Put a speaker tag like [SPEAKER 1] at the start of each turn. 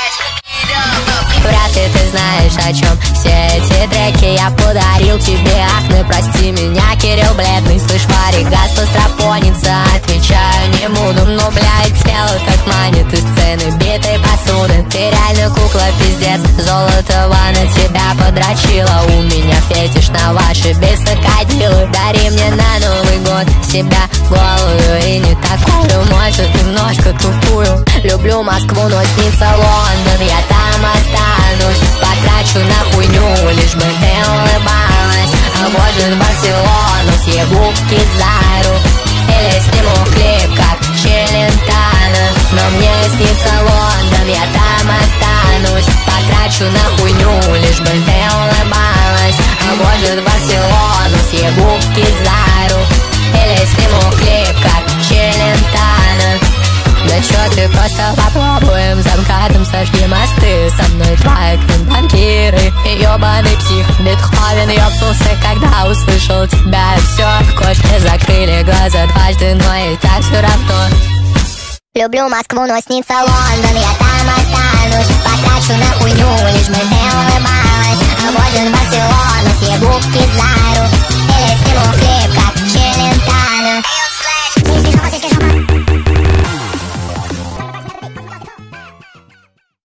[SPEAKER 1] Вряд ли ты знаешь, о чем все эти треки я подарил тебе. Ах, ну прости меня, Кирилл бледный. Слышь, варик, газ постропонится. Отвечаю не буду, но, блядь, тело так манит из сцены битой посуды. Ты реально кукла, пиздец. Золотого на тебя подрочила. У меня фетиш на ваши бесокодилы. Дари мне на Новый год себя голую и не такую, может, немножко тупую. Люблю Москву, но снится Лондон, я там останусь. Потрачу на хуйню, лишь бы ты улыбалась. А может, Барселону съебу Кизару. Или сниму клип, как Челентано. Но мне снится Лондон, я там останусь. Потрачу на хуйню, лишь бы ты улыбалась. А может, Барселону съебу Кизару. Или сниму клип, как Челентано. Да чё ты, просто попробуем. За МКАДом сожги мосты. Со мной твои банкиры и ёбаный псих Бетховен ёбнулся, когда услышал тебя. И всё, кошки закрыли глаза дважды, но и так всё равно.
[SPEAKER 2] Люблю Москву, но снится Лондон, я там останусь. Потрачу на хуйню, лишь бы ты улыбалась. А может, Барселону съебу Кизару.